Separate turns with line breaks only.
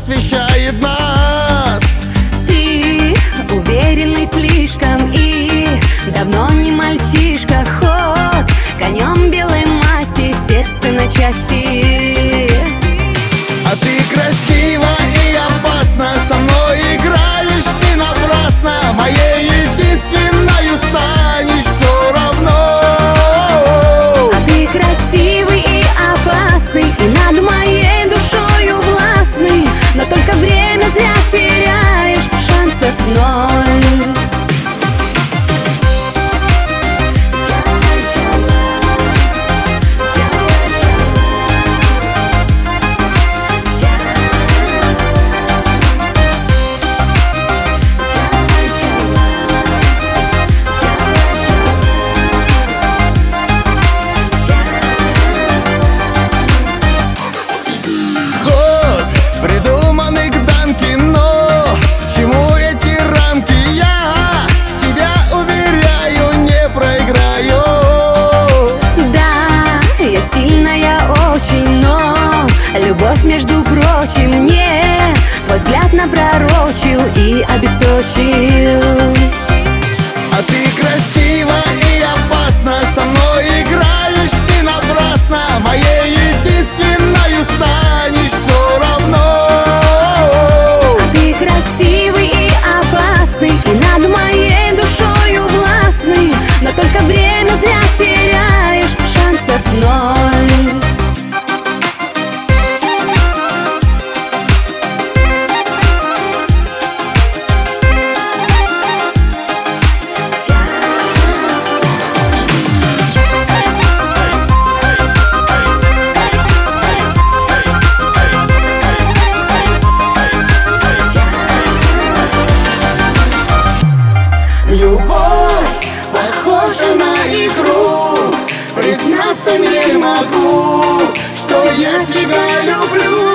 просвещает нас.
Ты уверенный слишком и давно не мальчишка. Ход конем белой масти, сердце на части.
А ты красива и опасна, со мной играешь ты напрасно. Моей единственною станешь все равно.
А ты красивый и опасный, и над моей душою властный. Но только время зря теряешь, шансов ноль.
Придуманный к дамке, но чему эти рамки? Я тебя уверяю, не проиграю.
Да, я сильная очень, но любовь, между прочим, мне твой взгляд напророчил и обесточил.
А ты красива и опасна, со мной играешь ты напрасно. Моей единственною станешь все равно.
А ты красивый и опасный, и над моей душою властный. Но только время зря теряешь, шансов ноль.
Любовь похожа на игру, признаться не могу, что я тебя люблю.